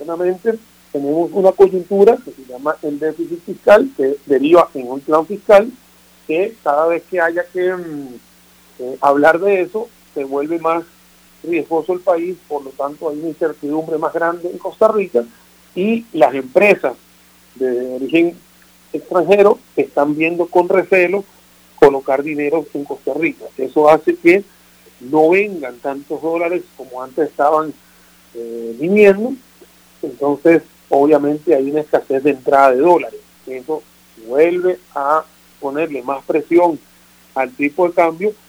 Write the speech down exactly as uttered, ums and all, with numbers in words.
internamente tenemos una coyuntura que se llama el déficit fiscal, que deriva en un plan fiscal, que cada vez que haya que mm, eh, hablar de eso, se vuelve más riesgoso el país, por lo tanto hay una incertidumbre más grande en Costa Rica, y las empresas de origen extranjero están viendo con recelo colocar dinero en Costa Rica. Eso hace que no vengan tantos dólares como antes estaban eh, viniendo. Entonces obviamente hay una escasez de entrada de dólares. Eso vuelve a ponerle más presión al tipo de cambio